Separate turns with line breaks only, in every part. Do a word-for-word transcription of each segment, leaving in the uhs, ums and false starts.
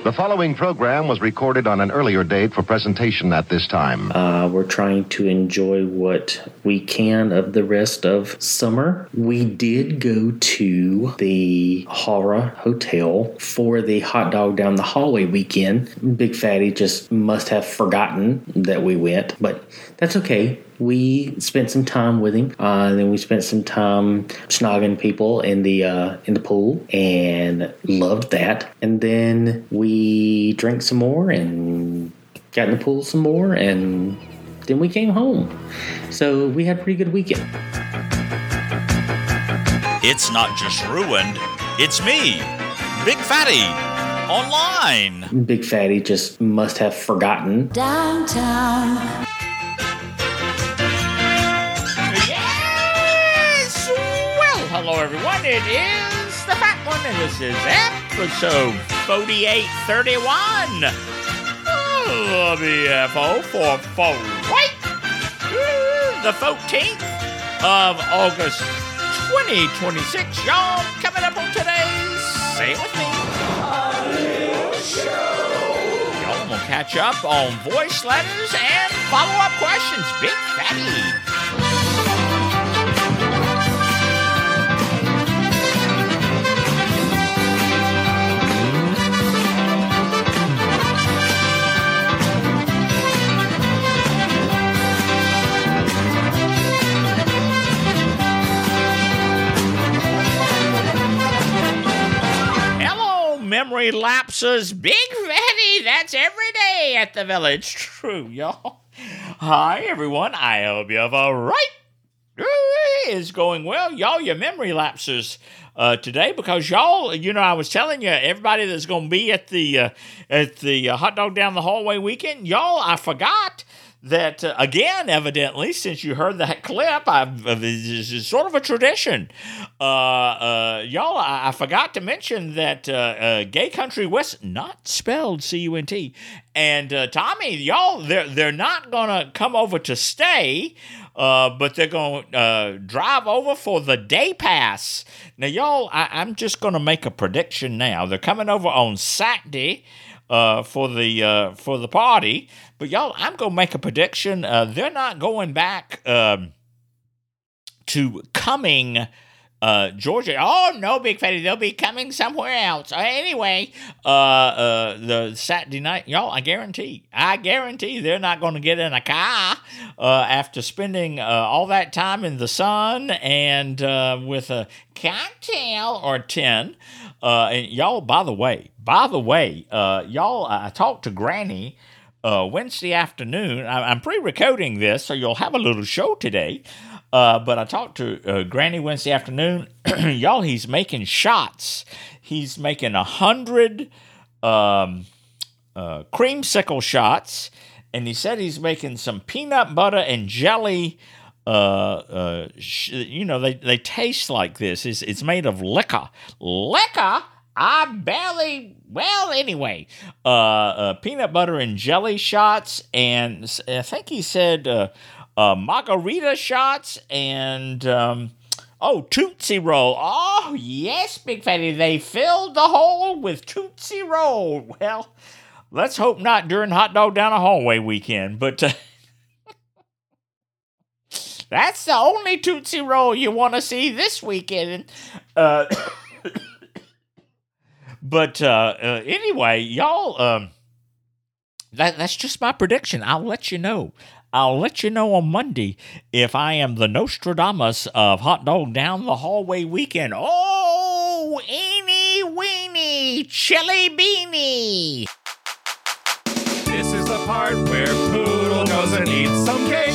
The following program was recorded on an earlier date for presentation at this time.
Uh, we're trying to enjoy what we can of the rest of summer. We did go to the Hara Hotel for the hot dog down the hallway weekend. Big Fatty just must have forgotten that we went, but that's okay. We spent some time with him, uh, and then we spent some time snogging people in the uh, in the pool, and loved that. And then we drank some more and got in the pool some more, and then we came home. So we had a pretty good weekend.
It's not just ruined, it's me, Big Fatty, online.
Big Fatty just must have forgotten.
Downtown.
Hello, everyone. It is the Fat One, and this is episode forty-eight thirty-one. Oh, B F O for four, right? The fourteenth of August, twenty twenty-six. Y'all, coming up on today's Say It With Me show. Y'all gonna catch up on voice letters and follow-up questions. Big Fatty. Memory lapses, Big Fatty. That's every day at the village. True, y'all. Hi, everyone. I hope you have a right. Is going well, y'all. Your memory lapses uh, today because y'all. You know, I was telling you, everybody that's going to be at the uh, at the uh, hot dog down the hallway weekend, y'all. I forgot. That, uh, again, evidently, since you heard that clip, I've, uh, this is sort of a tradition. Uh, uh, y'all, I, I forgot to mention that uh, uh, Gay Country West, not spelled C U N T, and uh, Tommy, y'all, they're, they're not going to come over to stay, uh, but they're going to uh, drive over for the day pass. Now, y'all, I, I'm just going to make a prediction now. They're coming over on Saturday. Uh, for the uh, for the party, but y'all, I'm gonna make a prediction. Uh, they're not going back um, to Cumming, uh, Georgia. Oh no, Big Fatty, they'll be coming somewhere else. Uh, anyway, uh, uh, the Saturday night, y'all, I guarantee, I guarantee they're not going to get in a car uh, after spending uh, all that time in the sun and uh, with a cocktail or ten. Uh, and y'all, by the way, by the way, uh, y'all, I talked to Granny uh, Wednesday afternoon. I, I'm pre-recording this, so you'll have a little show today. Uh, but I talked to uh, Granny Wednesday afternoon. Y'all, he's making shots. He's making a hundred um, uh, creamsicle shots, and he said he's making some peanut butter and jelly. Uh, uh, sh- you know, they, they taste like this. It's, it's made of liquor. Liquor? I barely, well, anyway, uh, uh, peanut butter and jelly shots, and I think he said uh, uh, margarita shots, and, um, oh, Tootsie Roll. Oh, yes, Big Fatty, they filled the hole with Tootsie Roll. Well, let's hope not during Hot Dog Down the Hallway weekend, but... Uh, That's the only Tootsie Roll you want to see this weekend. Uh, but uh, uh, anyway, y'all, um, that, that's just my prediction. I'll let you know. I'll let you know on Monday if I am the Nostradamus of Hot Dog Down the Hallway weekend. Oh, eeny weeny, chili beanie.
This is the part where Poodle goes and eats some cake.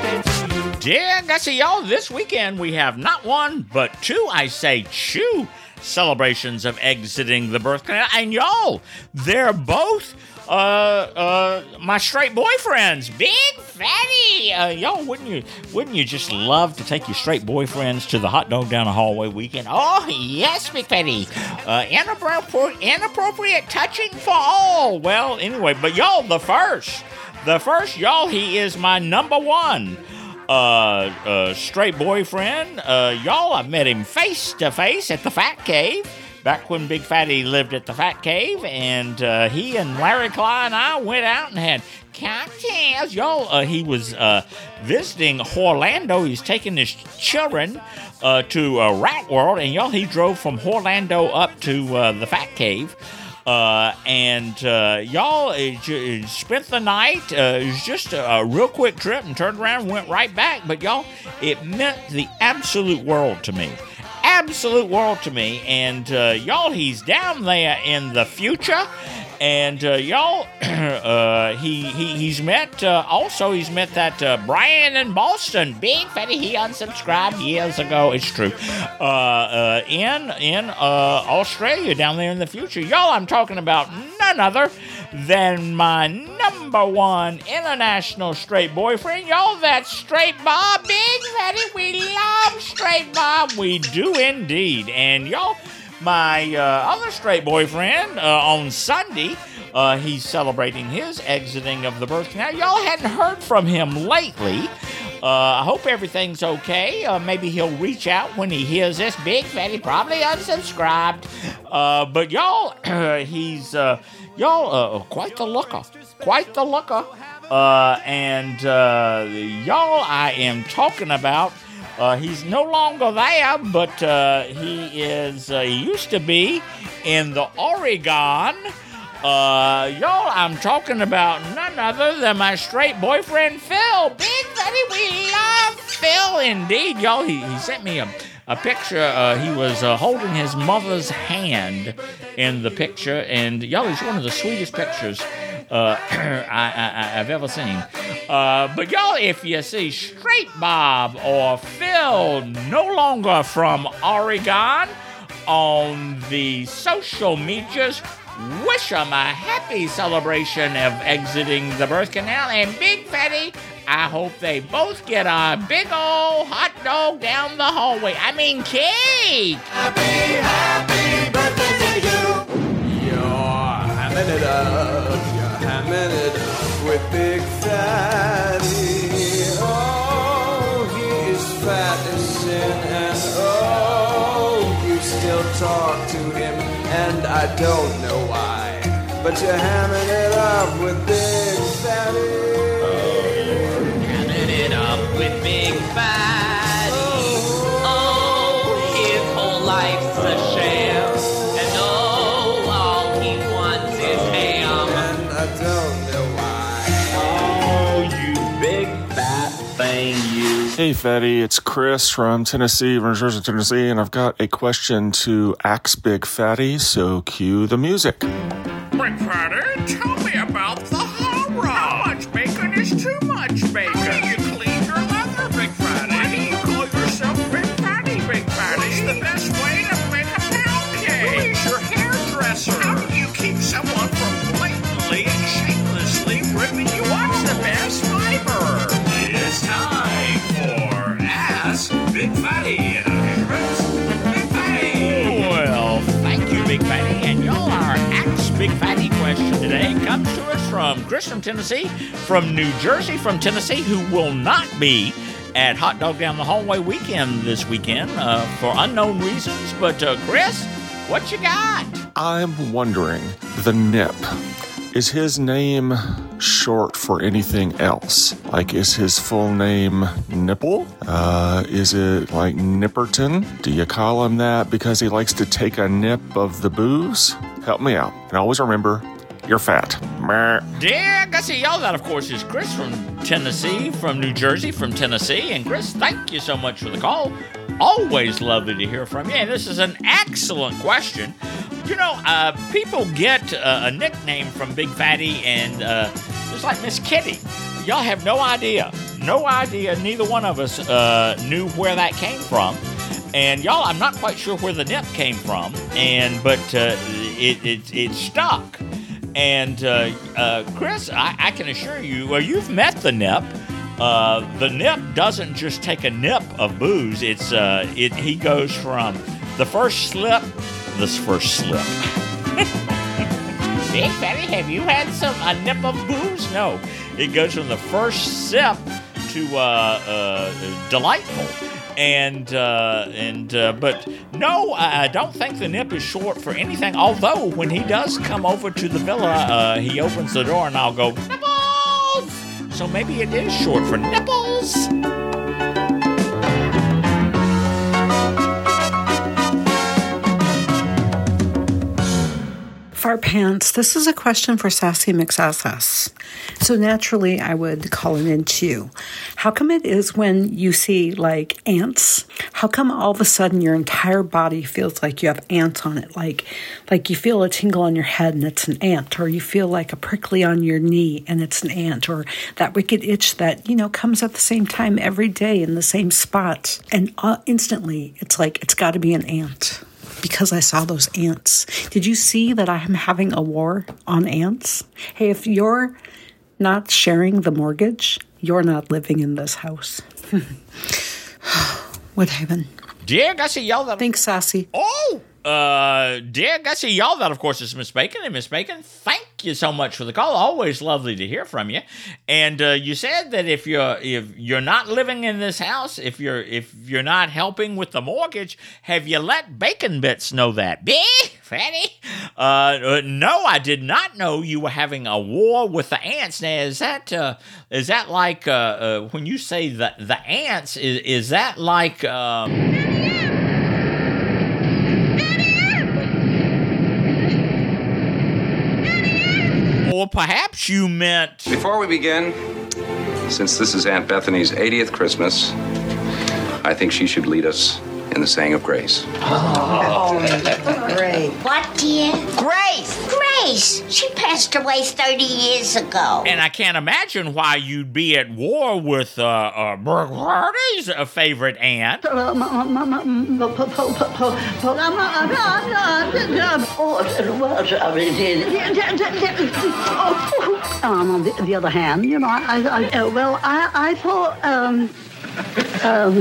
Yeah, Gussie, y'all, this weekend we have not one, but two, I say, two celebrations of exiting the birth canal. And y'all, they're both uh, uh, my straight boyfriends. Big Fatty. Uh, y'all, wouldn't you wouldn't you just love to take your straight boyfriends to the hot dog down the hallway weekend? Oh, yes, Big Fatty. Uh, inappropriate, inappropriate touching for all. Well, anyway, but y'all, the first, the first, y'all, he is my number one uh, uh, straight boyfriend. Uh, y'all, I met him face to face at the Fat Cave. Back when Big Fatty lived at the Fat Cave, and uh, he and Larry Clyde and I went out and had cocktails. Y'all, uh, he was uh, visiting Orlando. He's taking his children uh, to uh, Rat World, and y'all, he drove from Orlando up to uh, the Fat Cave. Uh, and uh, y'all uh, j- spent the night. Uh, it was just a, a real quick trip and turned around and went right back. But y'all, it meant the absolute world to me. Absolute world to me, and uh, y'all, he's down there in the future, and uh, y'all, uh, he, he he's met uh, also he's met that uh, Brian in Boston, Big Fatty. He unsubscribed years ago. It's true. Uh, uh, in in uh, Australia, down there in the future, y'all. I'm talking about none other than my number one international straight boyfriend, y'all. That's Straight Bob. Big Fatty, we love Straight Bob. We do indeed. And y'all, my uh, other straight boyfriend uh, on Sunday, uh, he's celebrating his exiting of the birth canal. Y'all hadn't heard from him lately. Uh, I hope everything's okay. Uh, maybe he'll reach out when he hears this. Big Fatty probably unsubscribed. Uh, but y'all, he's, uh, y'all, uh, quite the looker. Quite the looker. Uh, and, uh, y'all, I am talking about, uh, he's no longer there, but, uh, he is, uh, he used to be in the Oregon. Uh, y'all, I'm talking about none other than my straight boyfriend, Phil. Big Fatty, we love Phil indeed. Y'all, he, he sent me a, a picture. Uh, he was uh, holding his mother's hand in the picture, and y'all, it's one of the sweetest pictures uh, I, I, I've ever seen. Uh, but y'all, if you see Straight Bob or Phil no longer from Oregon on the social medias, wish them a happy celebration of exiting the birth canal. And Big Fatty, I hope they both get a big old hot dog down the hallway. I mean, cake!
Happy, happy birthday to you!
You're hamming it up, you're hamming it up with Big Fatty. Oh, he is fat as sin, and oh, you still talk to him, and I don't know why, but you're hamming it up with Big Fatty.
Oh, hamming it up with Big Fatty. Oh, his whole life's a sham, and oh, all he wants is ham,
and I don't know why.
Oh, you big fat thing, you.
Hey, Fatty, it's Chris from Tennessee, from Jersey, Tennessee, and I've got a question to ask Big Fatty, so cue the music.
Big Fatty, tell me about the horror. How much bacon is too much bacon? How do you clean your leather, Big Fatty? Why do you call yourself Big Fatty, Big Fatty? What's the best way to make a pound cake? Who's your hairdresser? How do you keep someone from blatantly and shamelessly ripping you off? What's the best fiber? It's time for Ask Big Fatty. Big Fatty.
Well, thank you, Big Fatty. And y'all, our Ask Big Fatty question today comes to us from Chris from Tennessee, from New Jersey, from Tennessee, who will not be at Hot Dog Down the Hallway weekend this weekend uh, for unknown reasons. But, uh, Chris, what you got?
I'm wondering, the Nip, is his name short for anything else? Like, is his full name Nipple? Uh, is it like Nipperton? Do you call him that because he likes to take a nip of the booze? Help me out. And always remember, you're fat. Meh.
Dear Gussie, y'all, that, of course, is Chris from Tennessee, from New Jersey, from Tennessee. And, Chris, thank you so much for the call. Always lovely to hear from you. And this is an excellent question. You know, uh, people get uh, a nickname from Big Fatty, and uh, it's like Miss Kitty. Y'all have no idea. No idea. Neither one of us uh, knew where that came from. And y'all, I'm not quite sure where the nip came from, and but uh, it, it it stuck. And uh, uh, Chris, I, I can assure you, well, you've met the nip. Uh, the nip doesn't just take a nip of booze. It's uh, it. He goes from the first slip, this first slip. Big Fatty, have you had some a nip of booze? No, it goes from the first sip to uh, uh, delightful. And, uh, and, uh, but no, I don't think the nip is short for anything. Although, when he does come over to the villa, uh, he opens the door and I'll go, nipples! So maybe it is short for nipples.
Fart Pants, this is a question for Sassy McSassas. So naturally, I would call it into you. How come it is when you see, like, ants, how come all of a sudden your entire body feels like you have ants on it? Like, like you feel a tingle on your head and it's an ant, or you feel like a prickly on your knee and it's an ant, or that wicked itch that, you know, comes at the same time every day in the same spot. And uh, instantly, it's like, it's got to be an ant. Because I saw those ants. Did you see that I'm having a war on ants? Hey, if you're not sharing the mortgage, you're not living in this house. What heaven.
Dear Gussie, y'all that...
Thanks, Sassy.
Oh! Uh, dear Gussie, y'all that, of course, is Miss Bacon. And Miss Bacon, thank you so much for the call. Always lovely to hear from you. And uh, you said that if you're if you're not living in this house, if you're if you're not helping with the mortgage, have you let Bacon Bits know that? Bee, Fatty? Uh, uh, no, I did not know you were having a war with the ants. Now, is that uh, is that like uh, uh, when you say the the ants? Is is that like? Um, Or perhaps you meant...
Before we begin, since this is Aunt Bethany's eightieth Christmas, I think she should lead us in the saying of grace.
Oh, great.
What, dear? Grace. Grace. She passed away thirty years ago.
And I can't imagine why you'd be at war with uh, uh, Bertie's uh, favorite aunt.
On the, the other hand, you know, I, I, uh, well, I, I thought, um, um,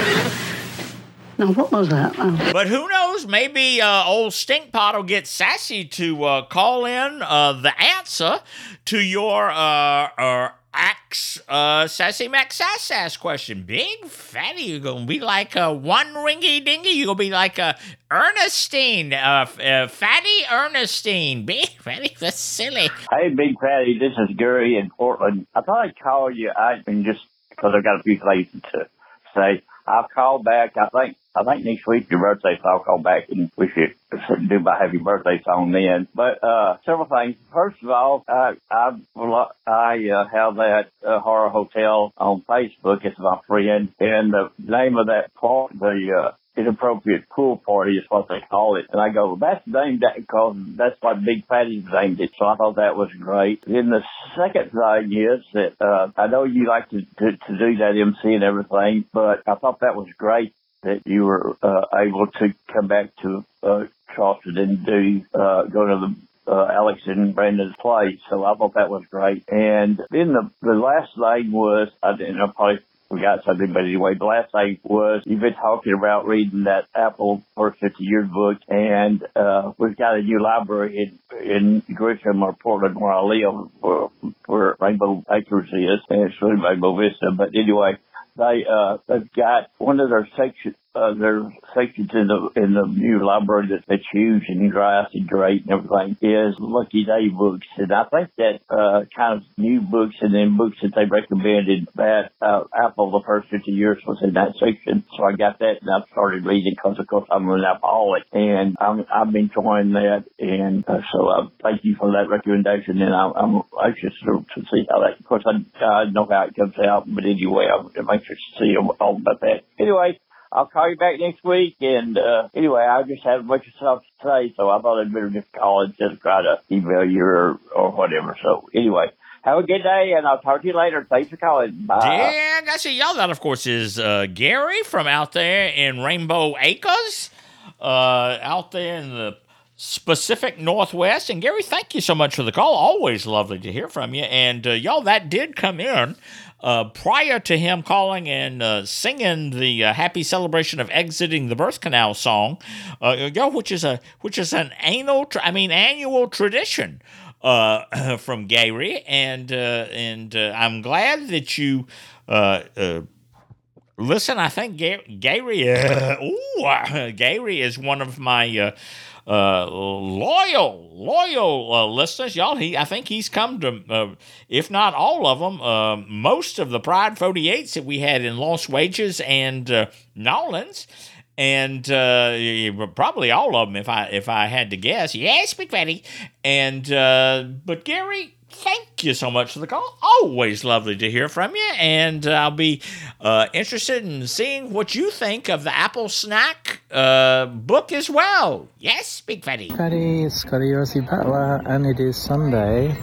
now what was that? Oh.
But who knows? Maybe uh, old Stinkpot will get Sassy to uh, call in uh, the answer to your uh, uh, axe uh, Sassy McSass question. Big Fatty, you're going to be like a one ringy dingy. You're going to be like a Ernestine, uh, uh, Fatty Ernestine. Big Fatty, that's silly.
Hey, Big Fatty, this is Gary in Portland. I thought I'd call you. I mean, just because I've got a few things to say. I'll call back. I think I think next week's your birthday, so I'll call back and wish you do my happy birthday song then. But uh, several things. First of all, I I, I uh, have that uh, horror hotel on Facebook. It's my friend, and the name of that part, the uh, inappropriate pool party is what they call it. And I go, well, that's named that because that's what Big Fatty's named it. So I thought that was great. Then the second thing is that uh, I know you like to, to, to do that M C and everything, but I thought that was great that you were uh, able to come back to uh, Charleston and do uh, go to the Uh, Alex and Brandon's place, so I thought that was great. And then the the last thing was, I didn't I probably forgot something, but anyway, the last thing was you've been talking about reading that Apple First fifty Years book, and uh, we've got a new library in, in Grisham or Portland where I live, where, where Rainbow Acres is, and it's really Rainbow Vista. But anyway, they uh, they've got one of their sections. Uh, there are sections in the in the new library that, that's huge and grass and great and everything is Lucky Day books, and I think that uh, kind of new books and then books that they recommended that uh, Apple the First fifty Years was in that section. So I got that and I started reading because of course I'm an alcoholic and I'm, I've been enjoying that, and uh, so uh, thank you for that recommendation, and I'm, I'm anxious to, to see how that. Of course I, I know how it comes out, but anyway I'm, I'm anxious to see all about that. Anyway. I'll call you back next week, and uh, anyway, I just had a bunch of stuff to say, so I thought I'd better just call instead of try to email you or, or whatever. So anyway, Have a good day, and I'll talk to you later. Thanks for calling. Bye.
Yeah, I see y'all. That, of course, is uh, Gary from out there in Rainbow Acres, uh, out there in the Pacific Northwest. And Gary, thank you so much for the call. Always lovely to hear from you. And uh, y'all, that did come in uh, prior to him calling and uh, singing the uh, happy celebration of exiting the birth canal song, uh, y'all, which is a which is an annual, tra- I mean annual tradition. Uh, from Gary, and uh, and uh, I'm glad that you uh, uh, listen. I think Ga- Gary, uh, ooh, uh, Gary is one of my uh, uh, loyal, loyal uh, listeners. Y'all, he I think he's come to, uh, if not all of them, uh, most of the Pride forty-eights that we had in Lost Wages and uh, Nolans. And uh, probably all of them, if I if I had to guess. Yes, Big Fatty. And uh, but Gary, thank you so much for the call. Always lovely to hear from you. And I'll be uh, interested in seeing what you think of the Apple Snack uh, book as well. Yes, Big Fatty.
Fatty, it's Scotty Rossi Butler, and it is Sunday,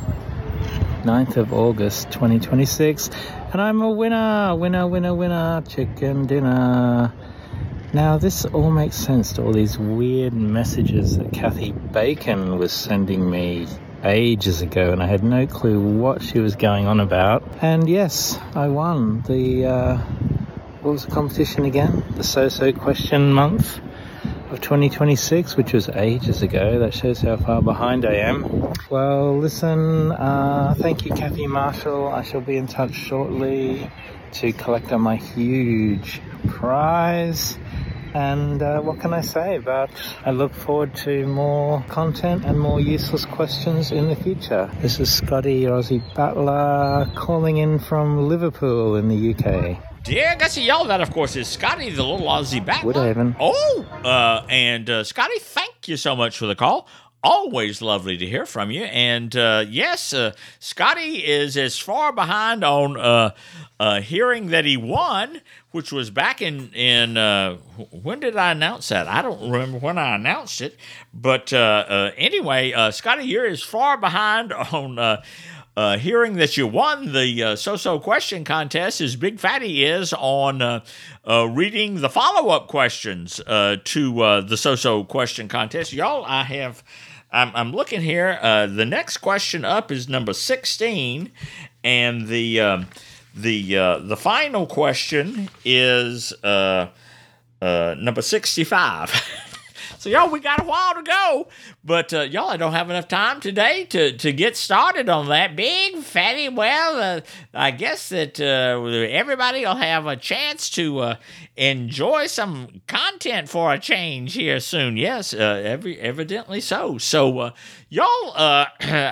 ninth of August, twenty twenty-six. And I'm a winner, winner, winner, winner, chicken dinner. Now, this all makes sense to all these weird messages that Kathy Bacon was sending me ages ago, and I had no clue what she was going on about. And yes, I won the, uh, what was the competition again? The So-So Question Month of twenty twenty-six, which was ages ago. That shows how far behind I am. Well, listen, uh, thank you, Kathy Marshall. I shall be in touch shortly to collect on my huge prize. And uh, what can I say about I look forward to more content and more useless questions in the future. This is Scotty Rossi Butler calling in from Liverpool in the U K.
Yeah, I see y'all. That, of course, is Scotty, the little Aussie Battler.
Woodhaven.
Oh, uh, and uh, Scotty, thank you so much for the call. Always lovely to hear from you. And uh, yes, uh, Scotty is as far behind on uh, uh, hearing that he won, which was back in, in uh, when did I announce that? I don't remember when I announced it. But uh, uh, anyway, uh, Scotty, you're as far behind on uh, uh, hearing that you won the uh, So-So Question Contest as Big Fatty is on uh, uh, reading the follow-up questions uh, to uh, the So-So Question Contest. Y'all, I have... I'm, I'm looking here. Uh, the next question up is number sixteen, and the um, the uh, the final question is uh, uh, number sixty-five. So, y'all, we got a while to go, but uh, y'all, I don't have enough time today to, to get started on that. Big Fatty, well, uh, I guess that uh, everybody will have a chance to uh, enjoy some content for a change here soon. Yes, uh, every, evidently so. So, uh, y'all, uh,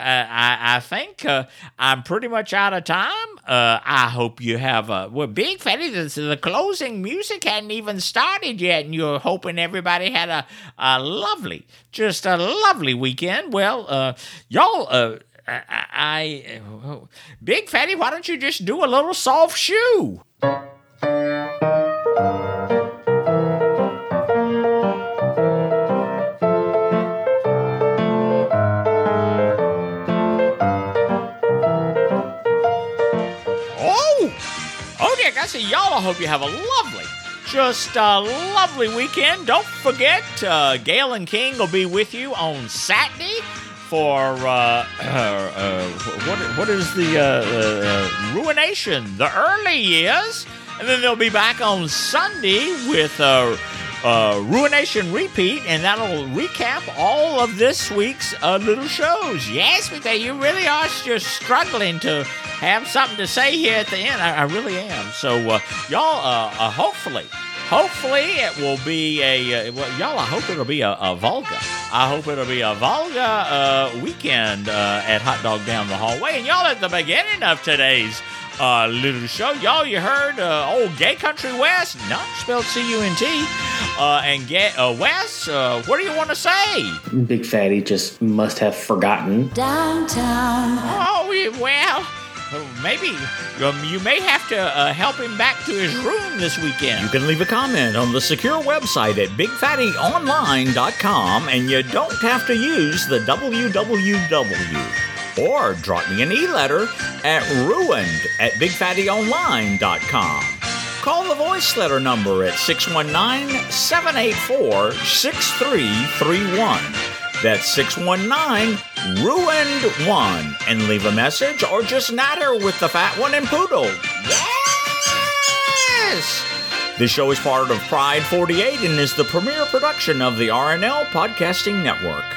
I, I think uh, I'm pretty much out of time. Uh, I hope you have a... Well, Big Fatty, the, the closing music hadn't even started yet, and you're hoping everybody had a, a lovely, just a lovely weekend. Well, uh, y'all... Uh, I, I, I... Big Fatty, why don't you just do a little soft shoe? I see y'all. I hope you have a lovely, just a lovely weekend. Don't forget, uh, Gail and King will be with you on Saturday for uh, uh, uh, what? What is the uh, uh, Ruination? The early years, and then they'll be back on Sunday with uh, uh, Ruination Repeat, and that'll recap all of this week's uh, little shows. Yes, because you really are just struggling to have something to say here at the end. I, I really am. So, uh, y'all, uh, uh, hopefully, hopefully it will be a, uh, well, y'all, I hope it'll be a, a Volga. I hope it'll be a Volga uh, weekend uh, at Hot Dog Down the Hallway. And y'all, at the beginning of today's uh, little show, y'all, you heard uh, old Gay Country West, not spelled C U N T, uh, and gay, uh, Wes, uh, what do you want to say?
Big Fatty just must have forgotten.
Downtown.
Oh, well... Maybe um, you may have to uh, help him back to his room this weekend.
You can leave a comment on the secure website at big fatty online dot com, and you don't have to use the W W W. or drop me an e-letter at ruined at big fatty online dot com. Call the voice letter number at six one nine, seven eight four, six three three one. That's six one nine, ruined one, and leave a message or just natter with the fat one and poodle. Yes! This show is part of Pride forty-eight and is the premier production of the R N L Podcasting Network.